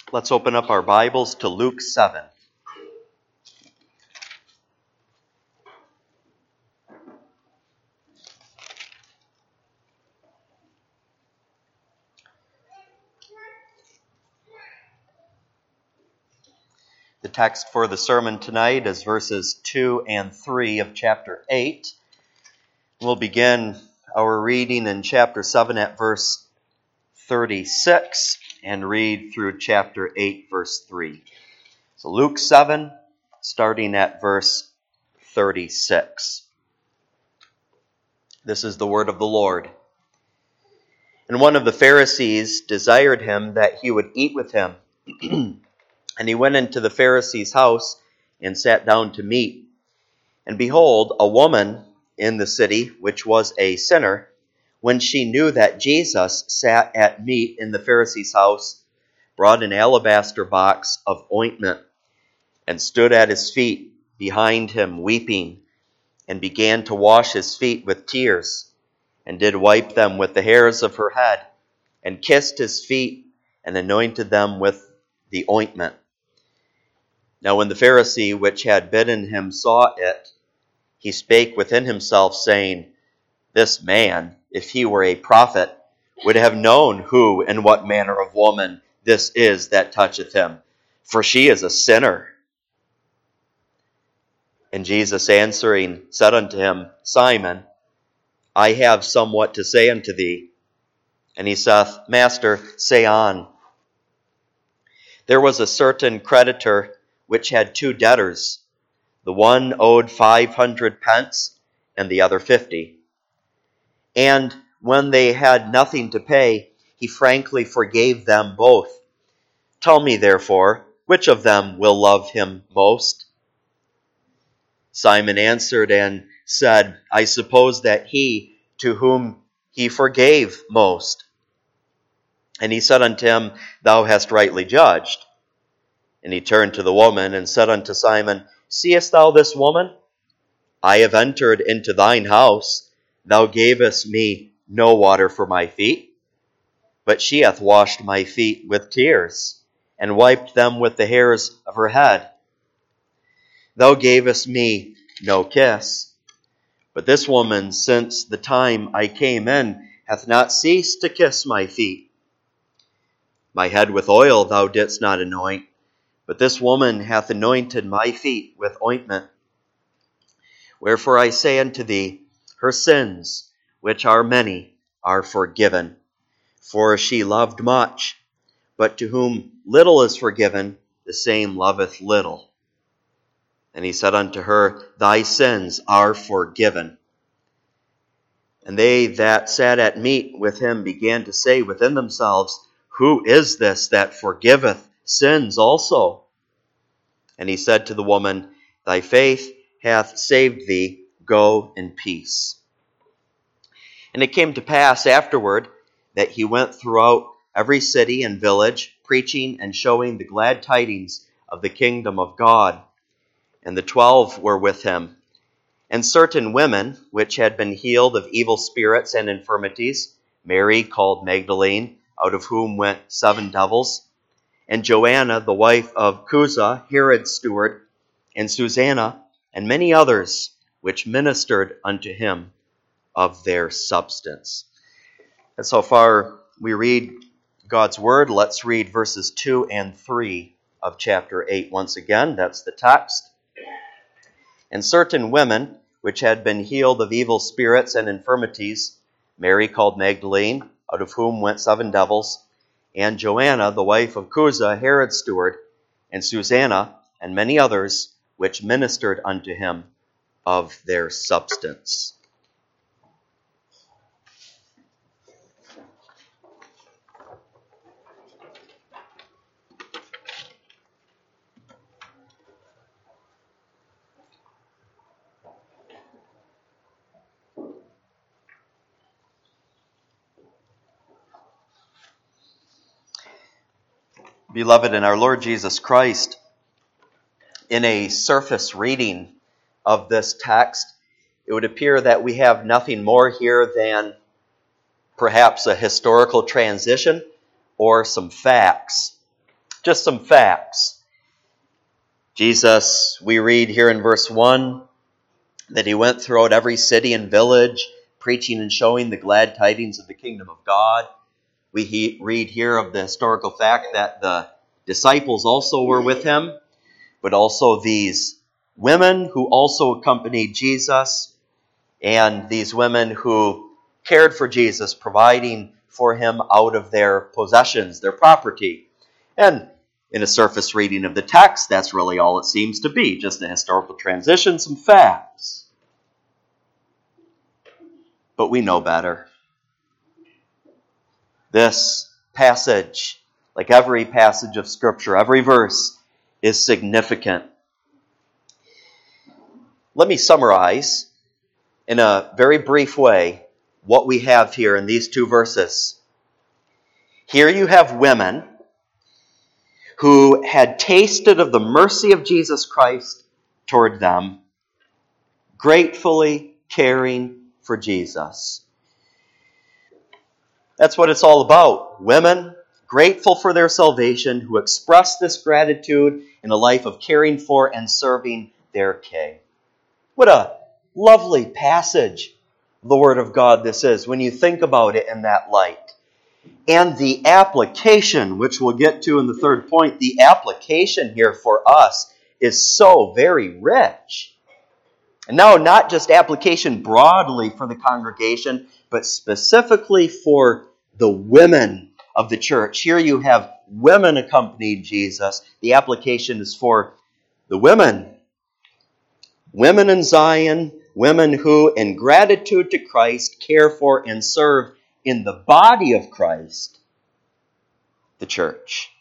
Let's open up our Bibles to Luke 7. The text for the sermon tonight is verses 2 and 3 of chapter 8. We'll begin our reading in chapter 7 at verse 36 and read through chapter 8, verse 3. So Luke 7, starting at verse 36. This is the word of the Lord. And one of the Pharisees desired him that he would eat with him. And he went into the Pharisee's house and sat down to meat. And behold, a woman in the city, which was a sinner, when she knew that Jesus sat at meat in the Pharisee's house, brought an alabaster box of ointment, and stood at his feet behind him, weeping, and began to wash his feet with tears, and did wipe them with the hairs of her head, and kissed his feet, and anointed them with the ointment. Now when the Pharisee which had bidden him saw it, he spake within himself, saying, This man, if he were a prophet, would have known who and what manner of woman this is that toucheth him, for she is a sinner. And Jesus answering said unto him, Simon, I have somewhat to say unto thee. And he saith, Master, say on. There was a certain creditor which had 2 debtors. The one owed 500 pence, and the other 50. And when they had nothing to pay, he frankly forgave them both. Tell me, therefore, which of them will love him most? Simon answered and said, I suppose that he to whom he forgave most. And he said unto him, Thou hast rightly judged. And he turned to the woman and said unto Simon, Seest thou this woman? I have entered into thine house. Thou gavest me no water for my feet, but she hath washed my feet with tears, and wiped them with the hairs of her head. Thou gavest me no kiss, but this woman, since the time I came in, hath not ceased to kiss my feet. My head with oil thou didst not anoint, but this woman hath anointed my feet with ointment. Wherefore I say unto thee, her sins, which are many, are forgiven. For she loved much, but to whom little is forgiven, the same loveth little. And he said unto her, Thy sins are forgiven. And they that sat at meat with him began to say within themselves, Who is this that forgiveth sins also? And he said to the woman, Thy faith hath saved thee, go in peace. And it came to pass afterward that he went throughout every city and village, preaching and showing the glad tidings of the kingdom of God. And the 12 were with him. And certain women, which had been healed of evil spirits and infirmities, Mary called Magdalene, out of whom went 7 devils, and Joanna, the wife of Chuza, Herod's steward, and Susanna, and many others, which ministered unto him of their substance. And so far we read God's word. Let's read verses 2 and 3 of chapter 8 once again. That's the text. And certain women, which had been healed of evil spirits and infirmities, Mary called Magdalene, out of whom went 7 devils, and Joanna, the wife of Chuza, Herod's steward, and Susanna, and many others, which ministered unto him of their substance. Beloved in our Lord Jesus Christ, in a surface reading of this text, it would appear that we have nothing more here than perhaps a historical transition or some facts. Just some facts. Jesus, we read here in verse 1, that he went throughout every city and village, preaching and showing the glad tidings of the kingdom of God. We read here of the historical fact that the disciples also were with him, but also these women who also accompanied Jesus, and these women who cared for Jesus, providing for him out of their possessions, their property. And in a surface reading of the text, that's really all it seems to be, just a historical transition, some facts. But we know better. This passage, like every passage of Scripture, every verse, is significant. Let me summarize in a very brief way what we have here in these two verses. Here you have women who had tasted of the mercy of Jesus Christ toward them, gratefully caring for Jesus. That's what it's all about. Women grateful for their salvation who express this gratitude in a life of caring for and serving their King. What a lovely passage of the Word of God this is when you think about it in that light. And the application, which we'll get to in the third point, the application here for us is so very rich. And now not just application broadly for the congregation, but specifically for the women of the church. Here you have women accompanying Jesus. The application is for the women. Women in Zion, women who, in gratitude to Christ, care for and serve in the body of Christ, the church.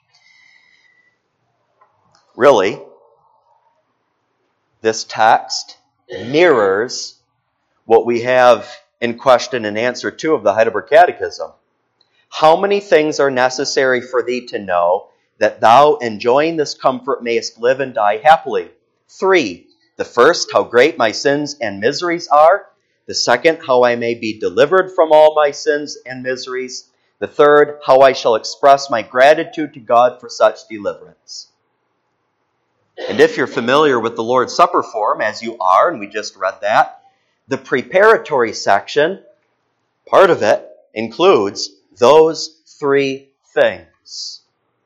Really, this text mirrors what we have in question and answer 2 of the Heidelberg Catechism. How many things are necessary for thee to know, that thou, enjoying this comfort, mayest live and die happily? 3. The first, how great my sins and miseries are. The second, how I may be delivered from all my sins and miseries. The third, how I shall express my gratitude to God for such deliverance. And if you're familiar with the Lord's Supper form, as you are, and we just read that, the preparatory section, part of it, includes those 3 things.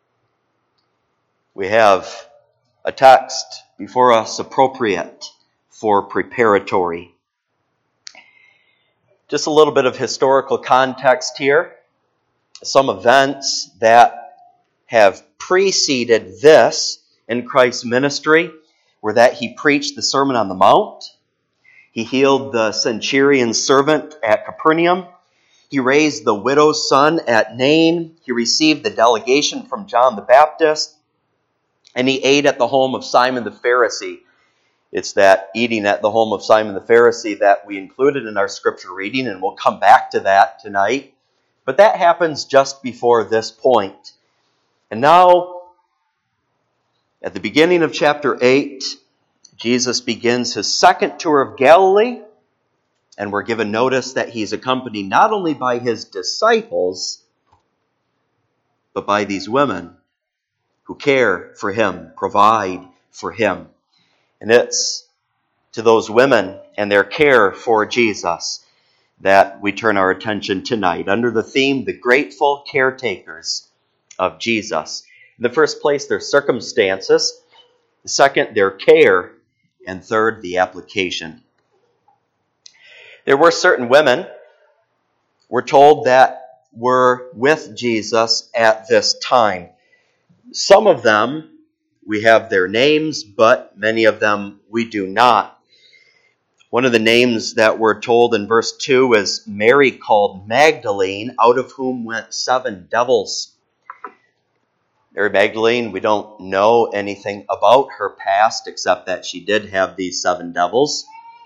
We have a text before us appropriate for preparatory. Just a little bit of historical context here. Some events that have preceded this in Christ's ministry were that he preached the Sermon on the Mount. He healed the centurion's servant at Capernaum. He raised the widow's son at Nain. He received the delegation from John the Baptist. And he ate at the home of Simon the Pharisee. It's that eating at the home of Simon the Pharisee that we included in our scripture reading, and we'll come back to that tonight. But that happens just before this point. And now, at the beginning of chapter 8, Jesus begins his second tour of Galilee, and we're given notice that he's accompanied not only by his disciples, but by these women who care for him, provide for him. And it's to those women and their care for Jesus that we turn our attention tonight, under the theme, the grateful caretakers of Jesus. In the first place, their circumstances. The second, their care. And third, the application. There were certain women, we're told, that were with Jesus at this time. Some of them, we have their names, but many of them we do not. One of the names that we're told in verse 2 is Mary called Magdalene, out of whom went 7 devils. Mary Magdalene, we don't know anything about her past except that she did have these 7 devils.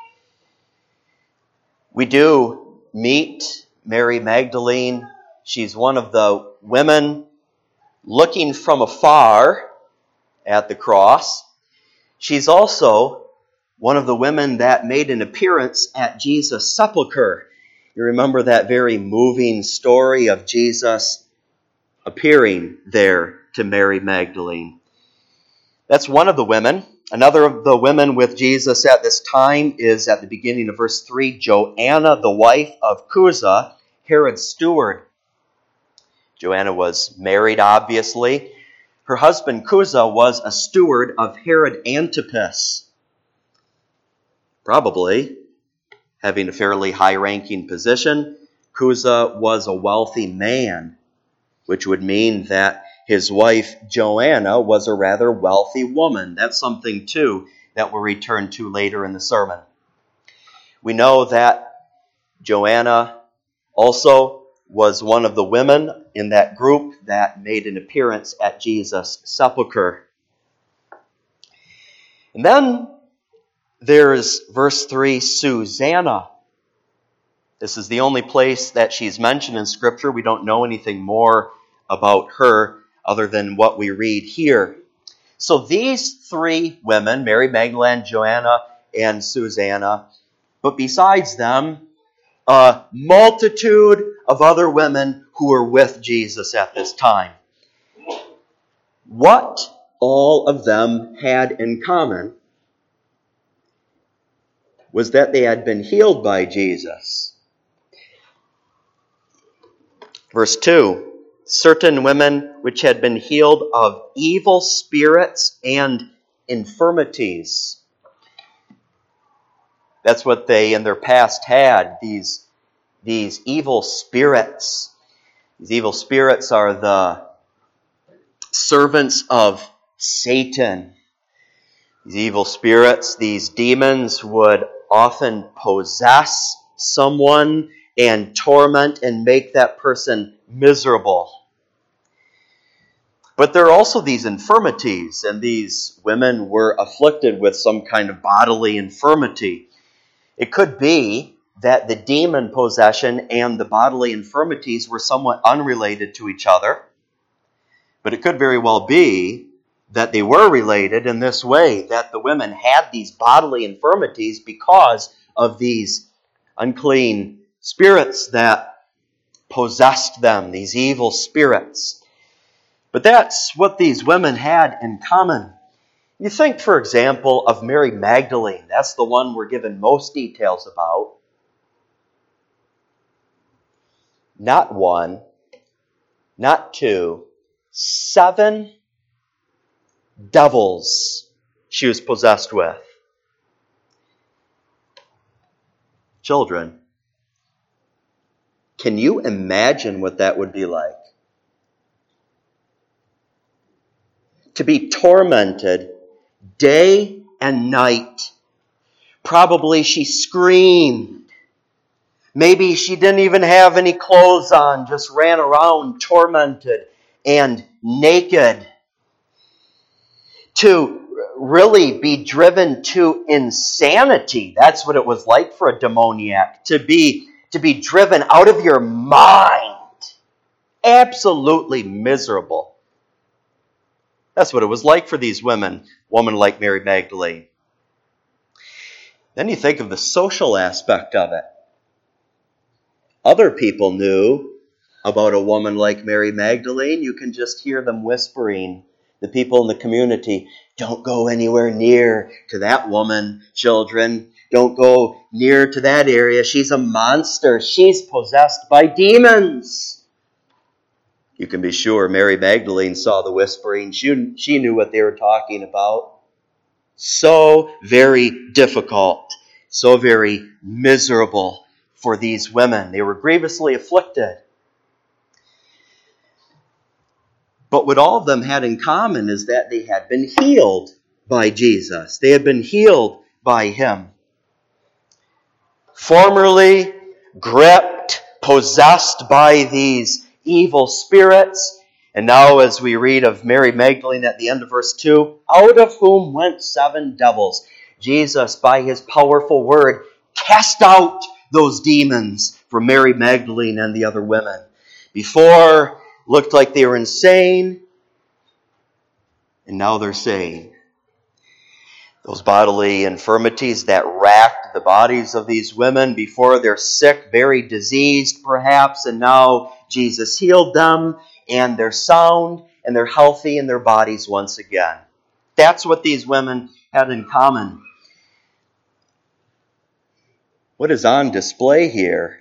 We do meet Mary Magdalene. She's one of the women looking from afar at the cross. She's also one of the women that made an appearance at Jesus' sepulcher. You remember that very moving story of Jesus appearing there to Mary Magdalene. That's one of the women. Another of the women with Jesus at this time is at the beginning of verse 3, Joanna, the wife of Chuza, Herod's steward. Joanna was married, obviously. Her husband Chuza was a steward of Herod Antipas, probably having a fairly high-ranking position. Chuza was a wealthy man, which would mean that his wife Joanna was a rather wealthy woman. That's something, too, that we'll return to later in the sermon. We know that Joanna also was one of the women in that group that made an appearance at Jesus' sepulcher. And then there's verse 3, Susanna. This is the only place that she's mentioned in Scripture. We don't know anything more about her other than what we read here. So these three women, Mary Magdalene, Joanna, and Susanna, but besides them, a multitude of other women who were with Jesus at this time. What all of them had in common was that they had been healed by Jesus. Verse 2, certain women which had been healed of evil spirits and infirmities. That's what they in their past had, these evil spirits. These evil spirits are the servants of Satan. These evil spirits, these demons, would often possess someone and torment and make that person miserable. But there are also these infirmities, and these women were afflicted with some kind of bodily infirmity. It could be that the demon possession and the bodily infirmities were somewhat unrelated to each other, but it could very well be that they were related in this way, that the women had these bodily infirmities because of these unclean spirits that possessed them, these evil spirits. But that's what these women had in common. You think, for example, of Mary Magdalene. That's the one we're given most details about. Not one, not two, 7 devils she was possessed with. Children, can you imagine what that would be like? To be tormented day and night. Probably she screamed. Maybe she didn't even have any clothes on, just ran around tormented and naked. To really be driven to insanity. That's what it was like for a demoniac. To be driven out of your mind. Absolutely miserable. That's what it was like for these women, woman like Mary Magdalene. Then you think of the social aspect of it. Other people knew about a woman like Mary Magdalene. You can just hear them whispering, the people in the community, don't go anywhere near to that woman, children. Don't go near to that area. She's a monster. She's possessed by demons. You can be sure Mary Magdalene saw the whispering. She knew what they were talking about. So very difficult, so very miserable for these women. They were grievously afflicted. But what all of them had in common is that they had been healed by Jesus. They had been healed by Him. Formerly gripped, possessed by these evil spirits. And now as we read of Mary Magdalene at the end of verse 2, out of whom went 7 devils. Jesus, by His powerful word, cast out those demons from Mary Magdalene and the other women. Before, looked like they were insane, and now they're sane. Those bodily infirmities that racked the bodies of these women before, they're sick, very diseased perhaps, and now Jesus healed them, and they're sound, and they're healthy in their bodies once again. That's what these women had in common. What is on display here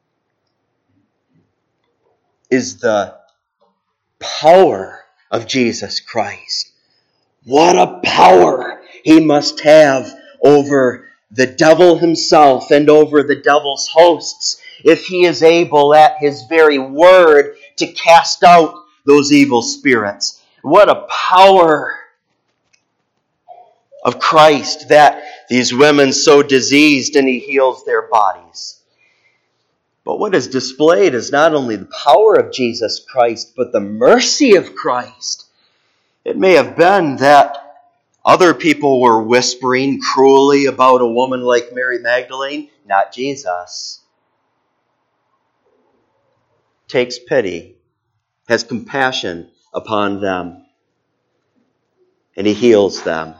is the power of Jesus Christ. What a power he must have over the devil himself and over the devil's hosts, if he is able at his very word to cast out those evil spirits. What a power of Christ that these women so diseased and he heals their bodies. But what is displayed is not only the power of Jesus Christ, but the mercy of Christ. It may have been that other people were whispering cruelly about a woman like Mary Magdalene, not Jesus. Takes pity, has compassion upon them, and he heals them.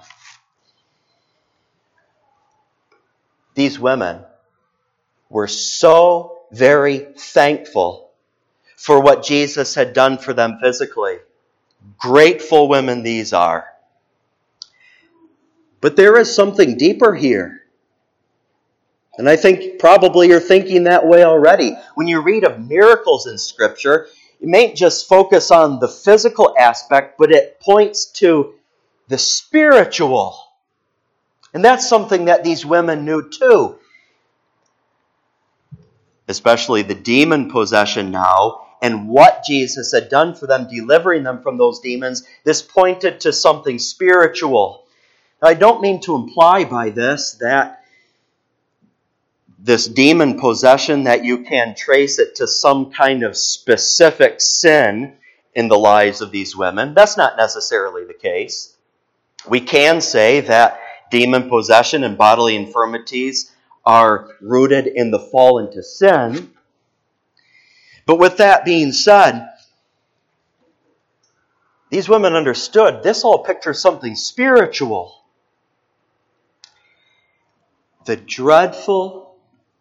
These women were so very thankful for what Jesus had done for them physically. Grateful women these are. But there is something deeper here. And I think probably you're thinking that way already. When you read of miracles in Scripture, it may just focus on the physical aspect, but it points to the spiritual. And that's something that these women knew too. Especially the demon possession now, and what Jesus had done for them, delivering them from those demons. This pointed to something spiritual. Now, I don't mean to imply by this that this demon possession, that you can trace it to some kind of specific sin in the lives of these women. That's not necessarily the case. We can say that demon possession and bodily infirmities are rooted in the fall into sin. But with that being said, these women understood this all pictures something spiritual. The dreadful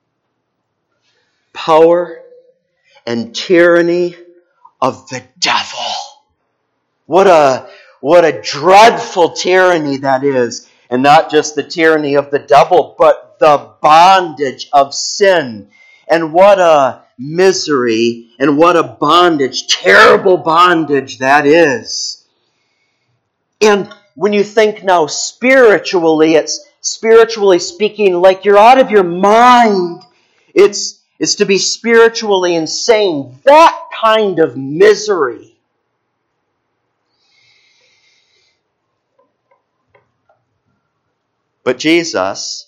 power and tyranny of the devil. What a dreadful tyranny that is. And not just the tyranny of the devil, but the bondage of sin. And what a misery and what a bondage, terrible bondage that is. And when you think now spiritually, it's spiritually speaking like you're out of your mind. It's to be spiritually insane. That kind of misery. But Jesus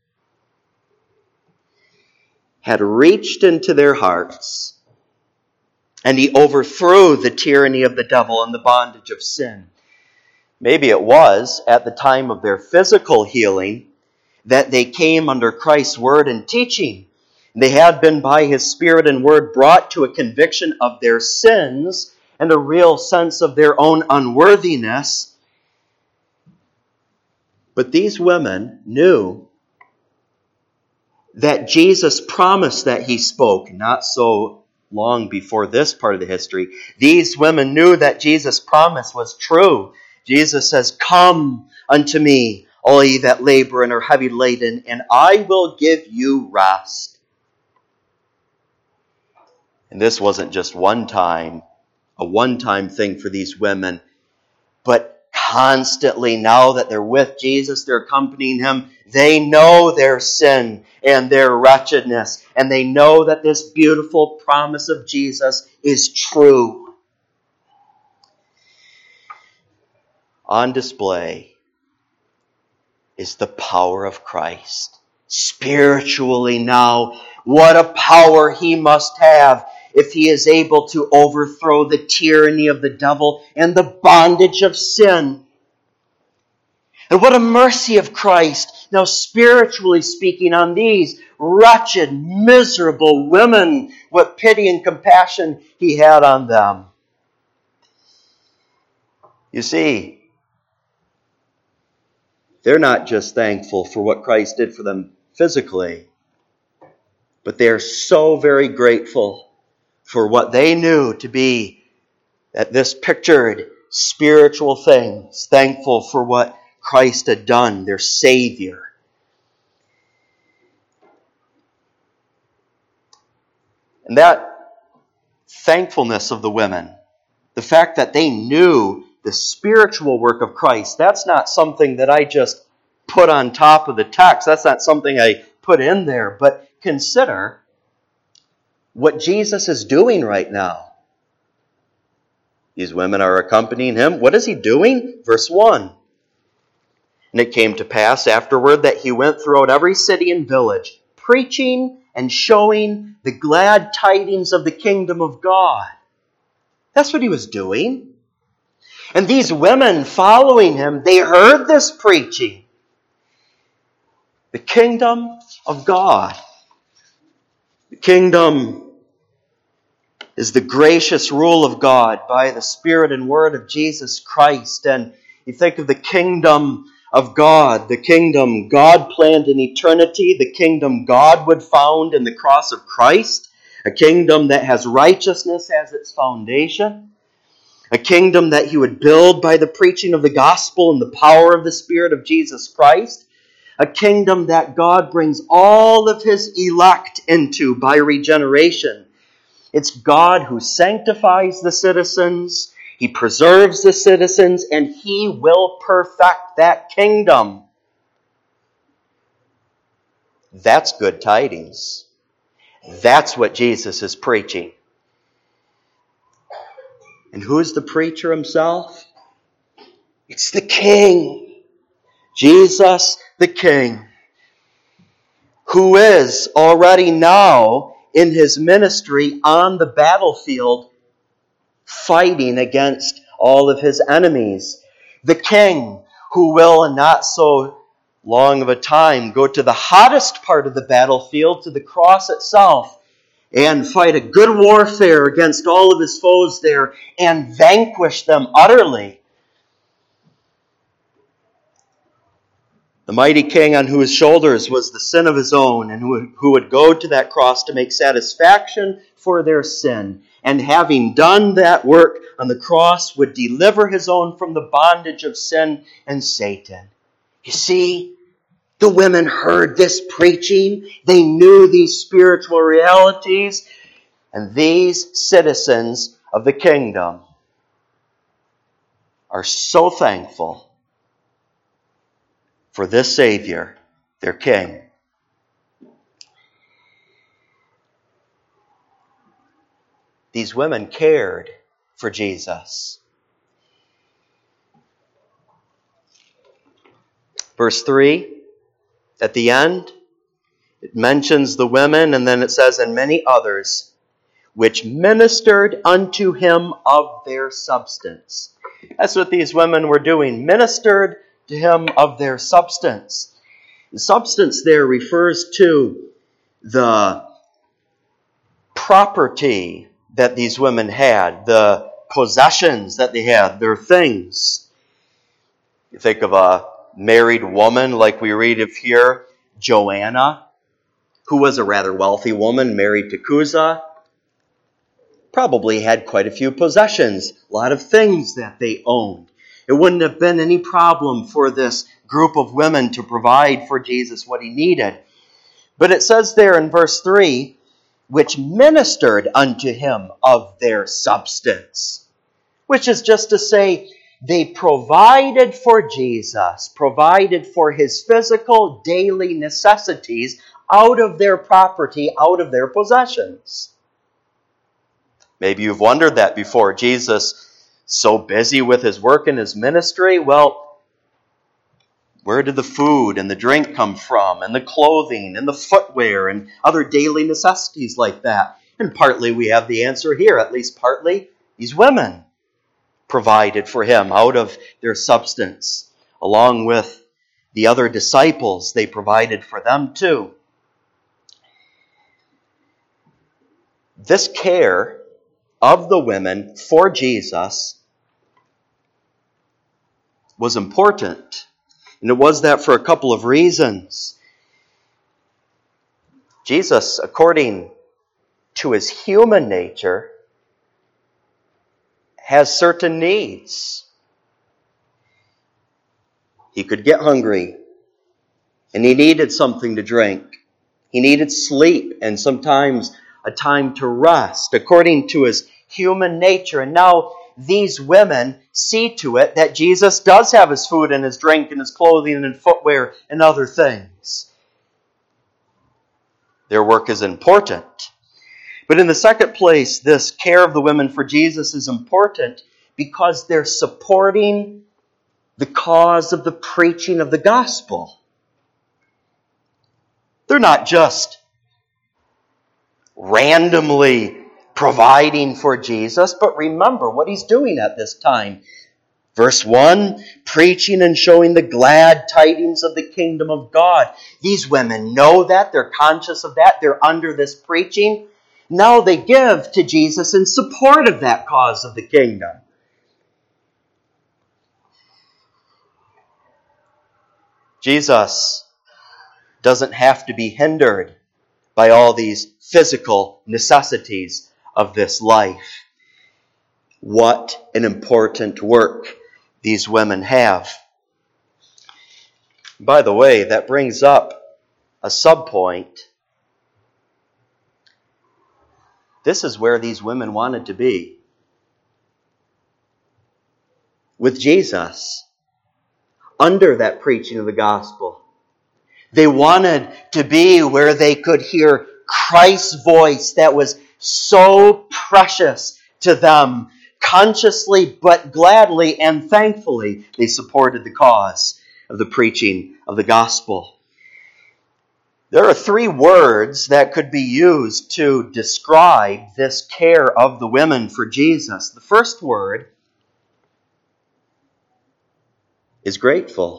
had reached into their hearts, and he overthrew the tyranny of the devil and the bondage of sin. Maybe it was at the time of their physical healing that they came under Christ's word and teaching. They had been by his Spirit and word brought to a conviction of their sins and a real sense of their own unworthiness. But these women knew that Jesus' promise that he spoke, not so long before this part of the history, these women knew that Jesus' promise was true. Jesus says, "Come unto me, all ye that labor and are heavy laden, and I will give you rest." And this wasn't just a one-time thing for these women, but constantly, now that they're with Jesus, they're accompanying him, they know their sin and their wretchedness, and they know that this beautiful promise of Jesus is true. On display is the power of Christ. Spiritually now, what a power he must have if he is able to overthrow the tyranny of the devil and the bondage of sin. And what a mercy of Christ, now spiritually speaking, on these wretched, miserable women. What pity and compassion he had on them. You see, they're not just thankful for what Christ did for them physically, but they're so very grateful for what they knew to be that this pictured spiritual things, thankful for what Christ had done, their Savior. And that thankfulness of the women, the fact that they knew the spiritual work of Christ, that's not something that I just put on top of the text. That's not something I put in there. But consider what Jesus is doing right now. These women are accompanying him. What is he doing? Verse 1. And it came to pass afterward that he went throughout every city and village, preaching and showing the glad tidings of the kingdom of God. That's what he was doing. And these women following him, they heard this preaching. The kingdom of God. The kingdom is the gracious rule of God by the Spirit and Word of Jesus Christ. And you think of the kingdom of God, the kingdom God planned in eternity, the kingdom God would found in the cross of Christ, a kingdom that has righteousness as its foundation, a kingdom that he would build by the preaching of the gospel and the power of the Spirit of Jesus Christ, a kingdom that God brings all of his elect into by regeneration. It's God who sanctifies the citizens, he preserves the citizens, and he will perfect that kingdom. That's good tidings. That's what Jesus is preaching. And who's the preacher himself? It's the King. Jesus the King, who is already now in his ministry on the battlefield fighting against all of his enemies. The King who will in not so long of a time go to the hottest part of the battlefield, to the cross itself, and fight a good warfare against all of his foes there and vanquish them utterly. The mighty King on whose shoulders was the sin of his own, and who would go to that cross to make satisfaction for their sin, and having done that work on the cross, would deliver his own from the bondage of sin and Satan. You see, the women heard this preaching. They knew these spiritual realities, and these citizens of the kingdom are so thankful for this Savior, their King. These women cared for Jesus. Verse 3, at the end, it mentions the women, and then it says, and many others, which ministered unto him of their substance. That's what these women were doing, ministered to him of their substance. The substance there refers to the property that these women had, the possessions that they had, their things. You think of a married woman like we read of here, Joanna, who was a rather wealthy woman married to Cusa, probably had quite a few possessions, a lot of things that they owned. It wouldn't have been any problem for this group of women to provide for Jesus what he needed. But it says there in verse 3, which ministered unto him of their substance, which is just to say, they provided for Jesus, provided for his physical daily necessities out of their property, out of their possessions. Maybe you've wondered that before. Jesus, so busy with his work and his ministry, well, where did the food and the drink come from, and the clothing and the footwear and other daily necessities like that? And partly we have the answer here, at least partly. These women provided for him out of their substance. Along with the other disciples, they provided for them too. This care of the women for Jesus was important. And it was that for a couple of reasons. Jesus, according to his human nature, has certain needs. He could get hungry, and he needed something to drink. He needed sleep and sometimes a time to rest according to his human nature. And now these women see to it that Jesus does have his food and his drink and his clothing and footwear and other things. Their work is important. But in the second place, this care of the women for Jesus is important because they're supporting the cause of the preaching of the gospel. They're not just randomly providing for Jesus, but remember what he's doing at this time. Verse 1, preaching and showing the glad tidings of the kingdom of God. These women know that, they're conscious of that, they're under this preaching. Now they give to Jesus in support of that cause of the kingdom. Jesus doesn't have to be hindered by all these physical necessities of this life. What an important work these women have. By the way, that brings up a subpoint. This is where these women wanted to be. With Jesus, under that preaching of the gospel. They wanted to be where they could hear Christ's voice that was so precious to them. Consciously but gladly and thankfully, they supported the cause of the preaching of the gospel. There are 3 words that could be used to describe this care of the women for Jesus. The first word is grateful.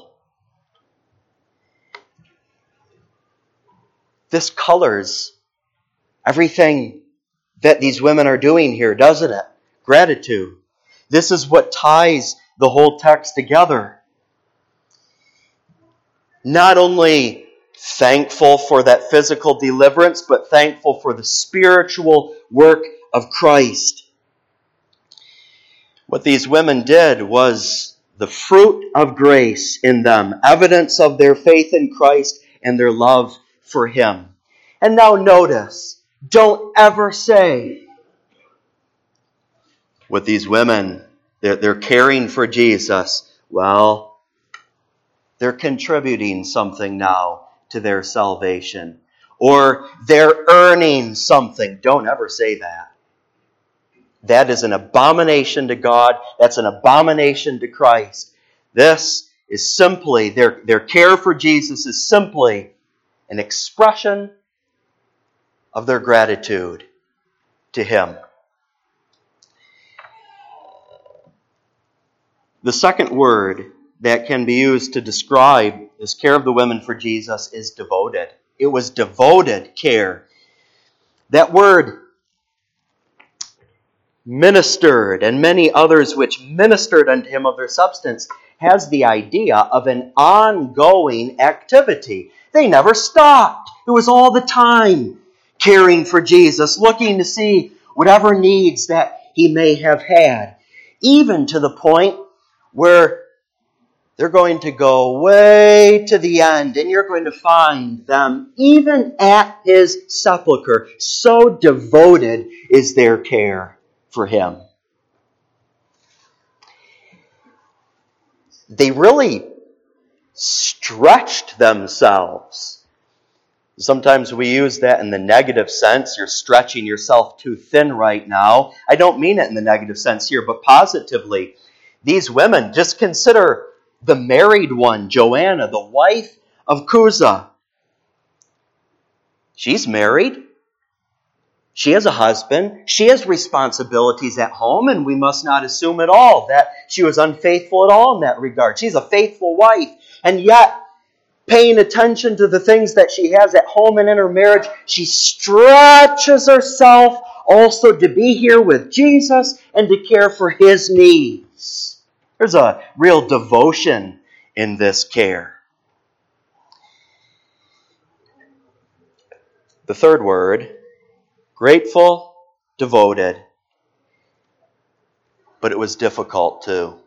This colors everything that these women are doing here, doesn't it? Gratitude. This is what ties the whole text together. Not only thankful for that physical deliverance, but thankful for the spiritual work of Christ. What these women did was the fruit of grace in them, evidence of their faith in Christ and their love for Him. And now notice, don't ever say with these women, they're caring for Jesus. Well, they're contributing something now to their salvation. Or they're earning something. Don't ever say that. That is an abomination to God. That's an abomination to Christ. This is simply, their care for Jesus is simply an expression of their gratitude to Him. The second word that can be used to describe this care of the women for Jesus is devoted. It was devoted care. That word ministered and many others which ministered unto Him of their substance has the idea of an ongoing activity. They never stopped. It was all the time caring for Jesus, looking to see whatever needs that He may have had, even to the point where they're going to go way to the end, and you're going to find them even at His sepulcher. So devoted is their care for Him. They really stretched themselves. Sometimes we use that in the negative sense. You're stretching yourself too thin right now. I don't mean it in the negative sense here, but positively. These women, just consider the married one, Joanna, the wife of Chuza. She's married. She has a husband. She has responsibilities at home, and we must not assume at all that she was unfaithful at all in that regard. She's a faithful wife, and yet, paying attention to the things that she has at home and in her marriage, she stretches herself also to be here with Jesus and to care for His needs. There's a real devotion in this care. The third word, grateful, devoted. but it was difficult too.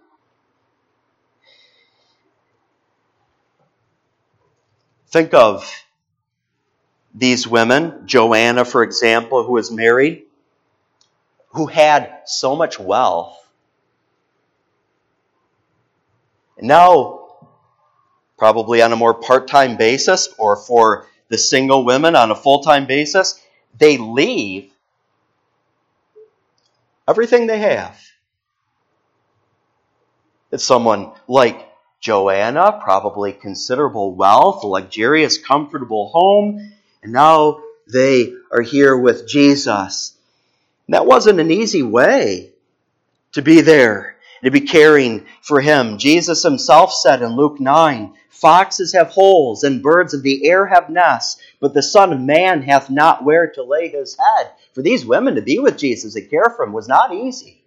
Think of these women, Joanna, for example, who was married, who had so much wealth. And now, probably on a more part-time basis, or for the single women on a full-time basis, they leave everything they have. It's someone like Joanna, probably considerable wealth, a luxurious, comfortable home, and now they are here with Jesus. And that wasn't an easy way to be there, to be caring for him. Jesus himself said in Luke 9, "Foxes have holes and birds of the air have nests, but the Son of Man hath not where to lay his head." For these women to be with Jesus and care for him was not easy.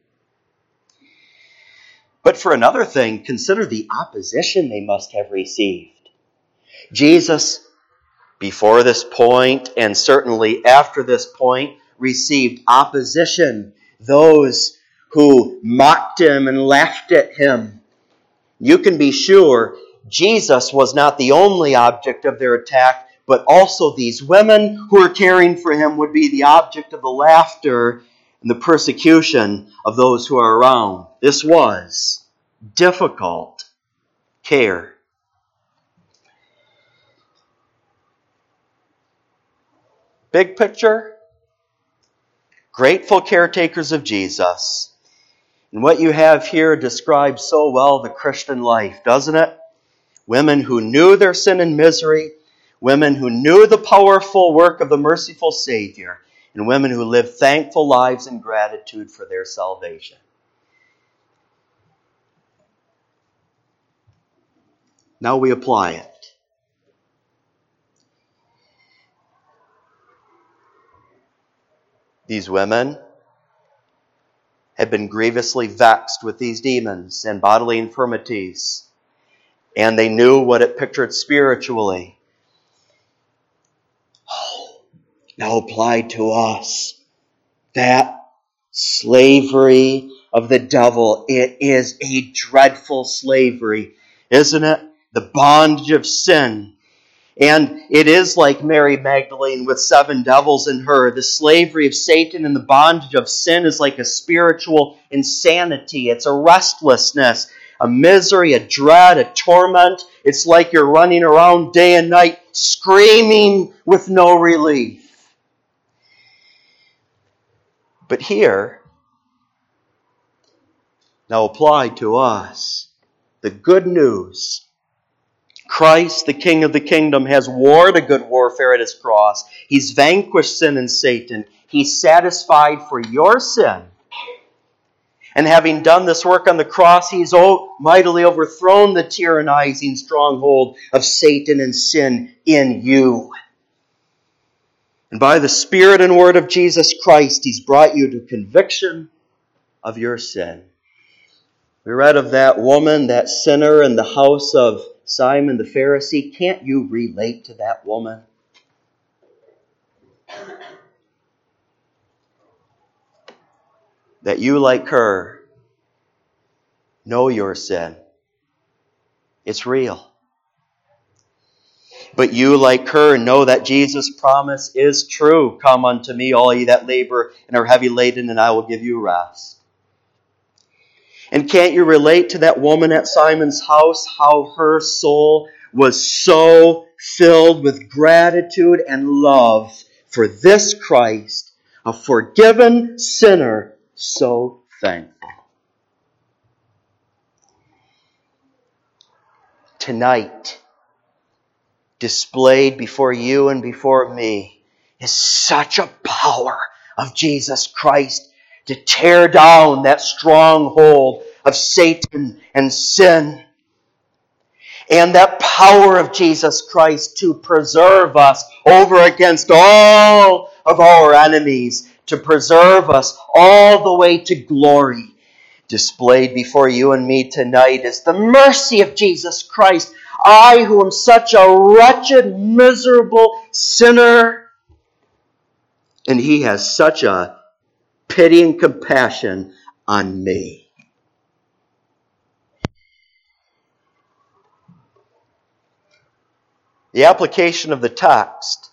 But for another thing, consider the opposition they must have received. Jesus, before this point, and certainly after this point, received opposition. Those who mocked him and laughed at him. You can be sure Jesus was not the only object of their attack, but also these women who were caring for him would be the object of the laughter and the persecution of those who are around. This was difficult care. Big picture, grateful caretakers of Jesus. And what you have here describes so well the Christian life, doesn't it? Women who knew their sin and misery, women who knew the powerful work of the merciful Savior, and women who lived thankful lives in gratitude for their salvation. Now we apply it. These women had been grievously vexed with these demons and bodily infirmities, and they knew what it pictured spiritually. Now applied to us, that slavery of the devil, it is a dreadful slavery, isn't it? The bondage of sin. And it is like Mary Magdalene with 7 devils in her. The slavery of Satan and the bondage of sin is like a spiritual insanity. It's a restlessness, a misery, a dread, a torment. It's like you're running around day and night screaming with no relief. But here, now applied to us, the good news. Christ, the King of the kingdom, has warred a good warfare at his cross. He's vanquished sin and Satan. He's satisfied for your sin. And having done this work on the cross, he's mightily overthrown the tyrannizing stronghold of Satan and sin in you. And by the Spirit and Word of Jesus Christ, he's brought you to conviction of your sin. We read of that woman, that sinner in the house of Simon the Pharisee. Can't you relate to that woman? That you, like her, know your sin. It's real. But you, like her, know that Jesus' promise is true. Come unto me, all ye that labor and are heavy laden, and I will give you rest. And can't you relate to that woman at Simon's house, how her soul was so filled with gratitude and love for this Christ, a forgiven sinner, so thankful. Tonight, displayed before you and before me, is such a power of Jesus Christ to tear down that stronghold of Satan and sin. And that power of Jesus Christ to preserve us over against all of our enemies, to preserve us all the way to glory. Displayed before you and me tonight is the mercy of Jesus Christ. I, who am such a wretched, miserable sinner, and he has such a pity and compassion on me. The application of the text.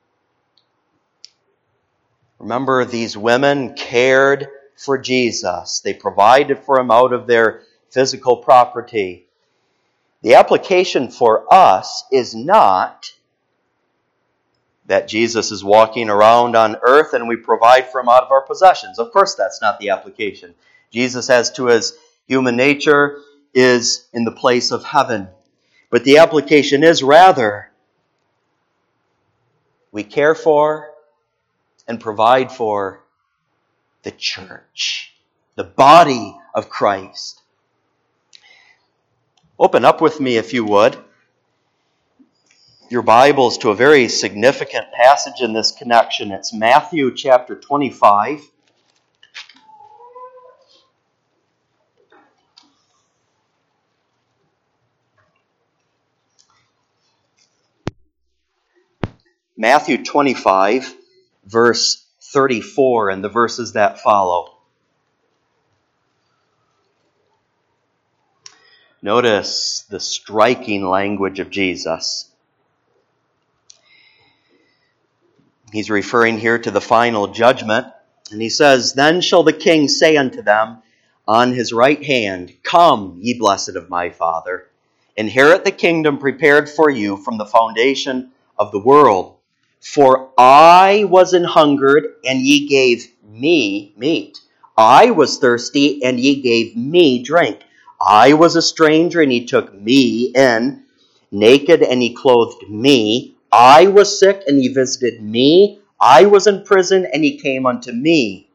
Remember, these women cared for Jesus. They provided for him out of their physical property. The application for us is not that Jesus is walking around on earth and we provide for him out of our possessions. Of course, that's not the application. Jesus, as to his human nature, is in the place of heaven. But the application is rather, we care for and provide for the church, the body of Christ. Open up with me, if you would, your Bibles to a very significant passage in this connection. It's Matthew chapter 25. Matthew 25, verse 34, and the verses that follow. Notice the striking language of Jesus. He's referring here to the final judgment, and he says, "Then shall the king say unto them on his right hand, Come, ye blessed of my Father, inherit the kingdom prepared for you from the foundation of the world. For I was an hungered, and ye gave me meat. I was thirsty, and ye gave me drink. I was a stranger, and ye took me in. Naked, and ye clothed me. I was sick, and ye visited me. I was in prison, and ye came unto me.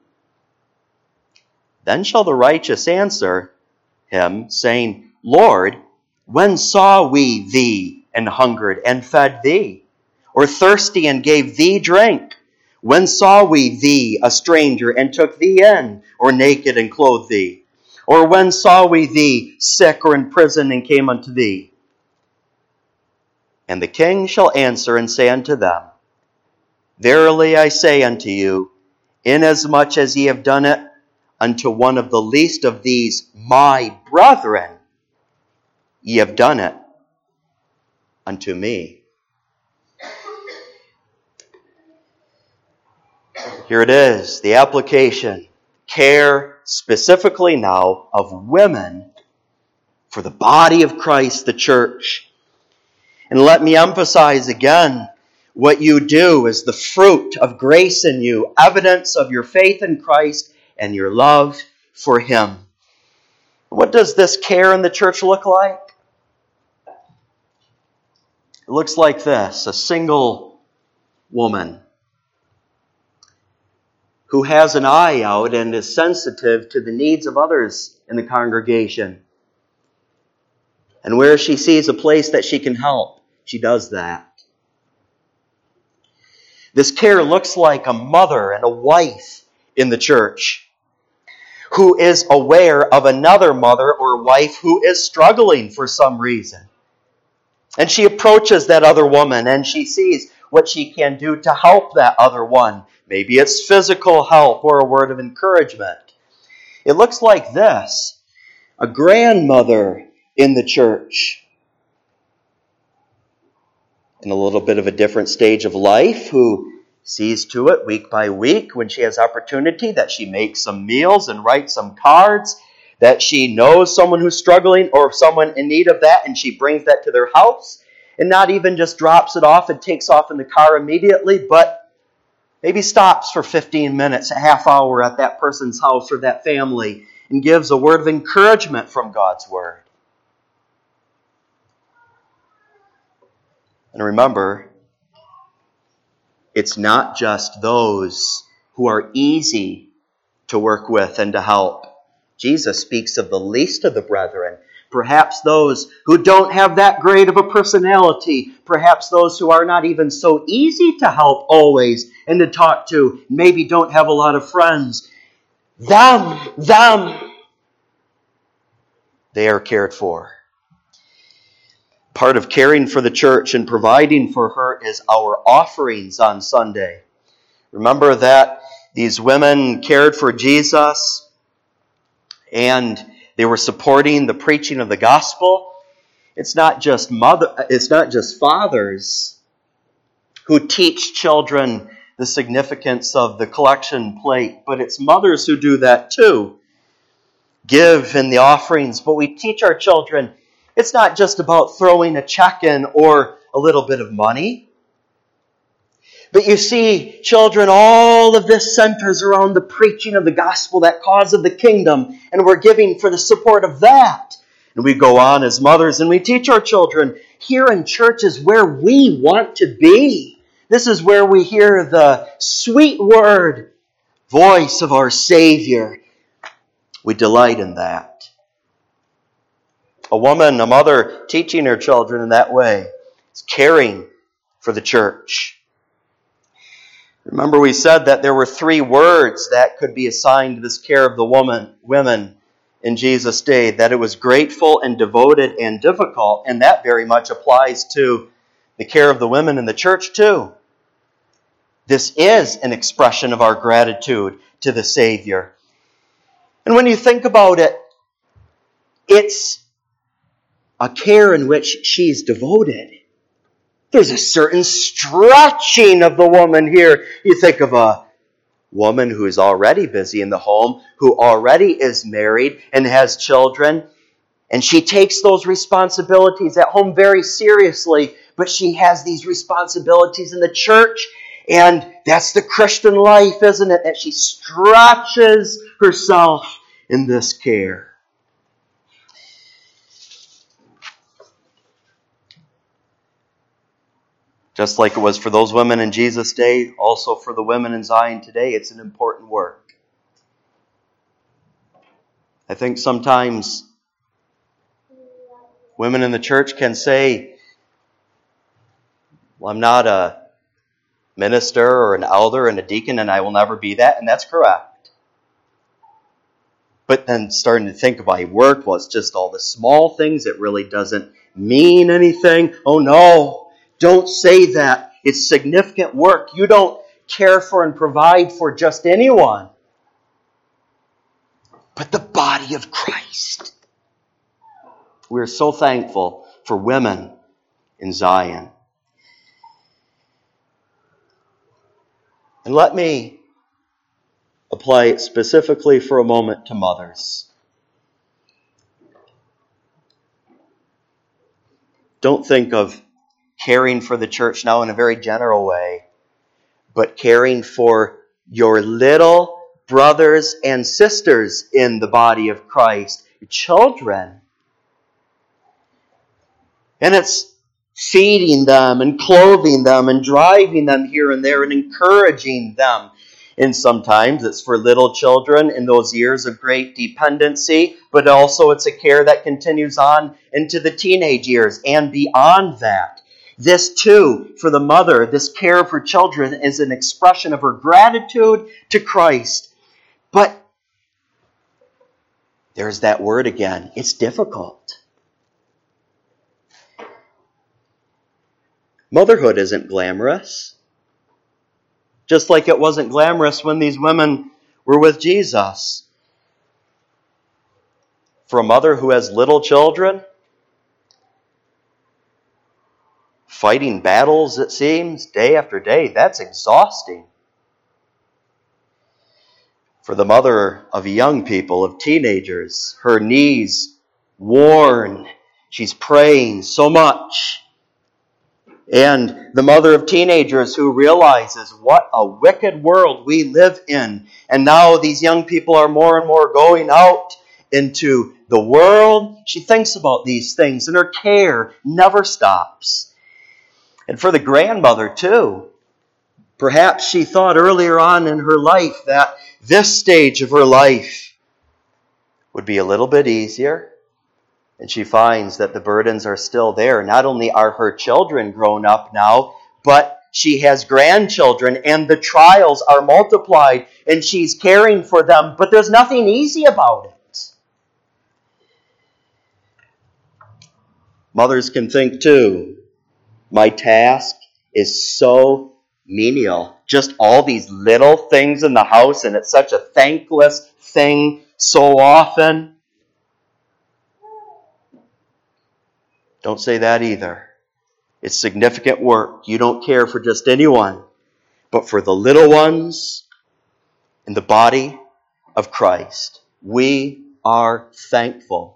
Then shall the righteous answer him, saying, Lord, when saw we thee and hungered, and fed thee? Or thirsty, and gave thee drink? When saw we thee a stranger, and took thee in? Or naked, and clothed thee? Or when saw we thee sick, or in prison, and came unto thee? And the king shall answer and say unto them, Verily I say unto you, inasmuch as ye have done it unto one of the least of these my brethren, ye have done it unto me." Here it is, the application. Care specifically now of women for the body of Christ, the church. And let me emphasize again, what you do is the fruit of grace in you, evidence of your faith in Christ and your love for him. What does this care in the church look like? It looks like this: a single woman who has an eye out and is sensitive to the needs of others in the congregation. And where she sees a place that she can help, she does that. This care looks like a mother and a wife in the church who is aware of another mother or wife who is struggling for some reason. And she approaches that other woman and she sees what she can do to help that other one. Maybe it's physical help or a word of encouragement. It looks like this: a grandmother in the church, in a little bit of a different stage of life, who sees to it week by week when she has opportunity that she makes some meals and writes some cards, that she knows someone who's struggling or someone in need of that, and she brings that to their house, and not even just drops it off and takes off in the car immediately, but maybe stops for 15 minutes, a half hour at that person's house or that family, and gives a word of encouragement from God's Word. And remember, it's not just those who are easy to work with and to help. Jesus speaks of the least of the brethren, perhaps those who don't have that great of a personality, perhaps those who are not even so easy to help always and to talk to, maybe don't have a lot of friends. Them, they are cared for. Part of caring for the church and providing for her is our offerings on Sunday. Remember that these women cared for Jesus and they were supporting the preaching of the gospel. It's not just fathers who teach children the significance of the collection plate, but it's mothers who do that too. Give in the offerings, but we teach our children it's not just about throwing a check in or a little bit of money. But you see, children, all of this centers around the preaching of the gospel, that cause of the kingdom, and we're giving for the support of that. And we go on as mothers and we teach our children, here in church is where we want to be. This is where we hear the sweet word, voice of our Savior. We delight in that. A mother teaching her children in that way is caring for the church. Remember, we said that there were 3 words that could be assigned to this care of the women in Jesus' day, that it was grateful and devoted and difficult, and that very much applies to the care of the women in the church too. This is an expression of our gratitude to the Savior. And when you think about it, it's a care in which she's devoted. There's a certain stretching of the woman here. You think of a woman who is already busy in the home, who already is married and has children, and she takes those responsibilities at home very seriously, but she has these responsibilities in the church, and that's the Christian life, isn't it? That she stretches herself in this care. Just like it was for those women in Jesus' day, also for the women in Zion today, it's an important work. I think sometimes women in the church can say, well, I'm not a minister or an elder and a deacon, and I will never be that, and that's correct. But then starting to think of my work, well, it's just all the small things, it really doesn't mean anything. Oh no, don't say that. It's significant work. You don't care for and provide for just anyone, but the body of Christ. We're so thankful for women in Zion. And let me apply it specifically for a moment to mothers. Don't think of caring for the church now in a very general way, but caring for your little brothers and sisters in the body of Christ, your children. And it's feeding them and clothing them and driving them here and there and encouraging them. And sometimes it's for little children in those years of great dependency, but also it's a care that continues on into the teenage years and beyond that. This too, for the mother, this care for children is an expression of her gratitude to Christ. But there's that word again. It's difficult. Motherhood isn't glamorous. Just like it wasn't glamorous when these women were with Jesus. For a mother who has little children, fighting battles, it seems, day after day, that's exhausting. For the mother of young people, of teenagers, her knees worn, she's praying so much. And the mother of teenagers who realizes what a wicked world we live in. And now these young people are more and more going out into the world. She thinks about these things and her care never stops. And for the grandmother too, perhaps she thought earlier on in her life that this stage of her life would be a little bit easier. And she finds that the burdens are still there. Not only are her children grown up now, but she has grandchildren and the trials are multiplied and she's caring for them. But there's nothing easy about it. Mothers can think too, my task is so menial. Just all these little things in the house, and it's such a thankless thing so often. Don't say that either. It's significant work. You don't care for just anyone, but for the little ones in the body of Christ. We are thankful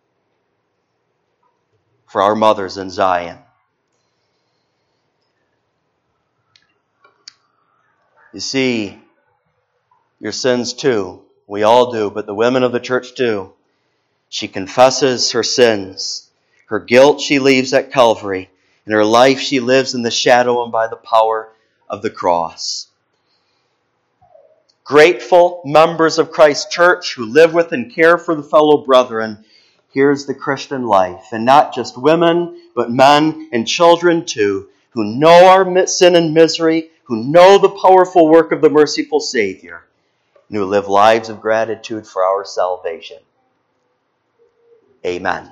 for our mothers in Zion. You see, your sins too. We all do, but the women of the church do. She confesses her sins. Her guilt she leaves at Calvary. In her life she lives in the shadow and by the power of the cross. Grateful members of Christ's church who live with and care for the fellow brethren. Here's the Christian life. And not just women, but men and children too, who know our sin and misery, who know the powerful work of the merciful Savior, and who live lives of gratitude for our salvation. Amen.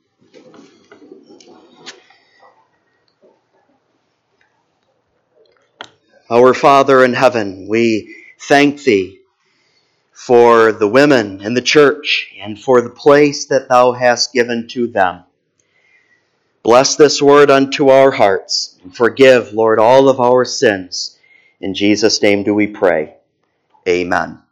Our Father in heaven, we thank Thee for the women in the church and for the place that Thou hast given to them. Bless this word unto our hearts and forgive, Lord, all of our sins. In Jesus' name do we pray. Amen.